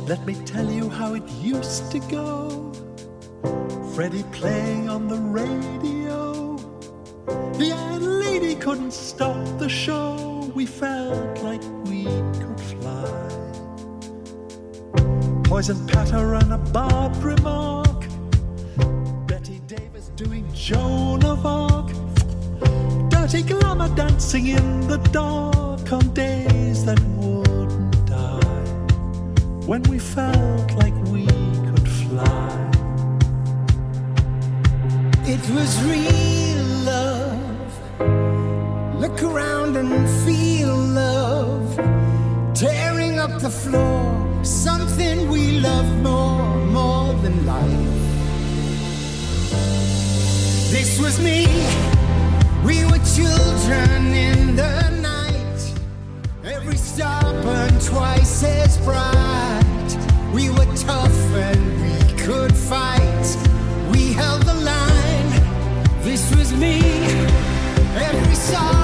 Let me tell you how it used to go. Freddie playing on the radio. The Iron Lady couldn't stop the show. We felt like we could fly. Poison patter and a barbed remark. Betty Davis doing Joan of Arc. Dirty glamour dancing in the dark on days that wouldn't die. When we felt like we could fly. It was real love. Look around and feel love. Tearing up the floor. Something we love more than life. This was me. We were children in the night. Every star burned twice as bright. We were tough and we could fight. We held the line. This was me. Every song